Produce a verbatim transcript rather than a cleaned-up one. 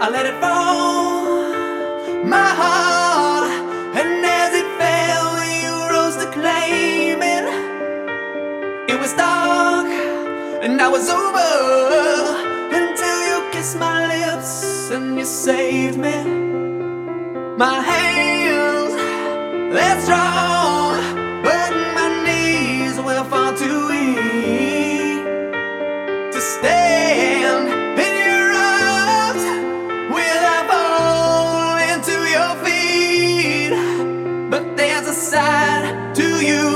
I let it fall, my heart, and as it fell, you rose to claim it. It was dark, and I was over until you kissed my lips and you saved me. My hands, they're strong, but my knees were far too weak to stand in your arms without falling to your feet. But there's a side to you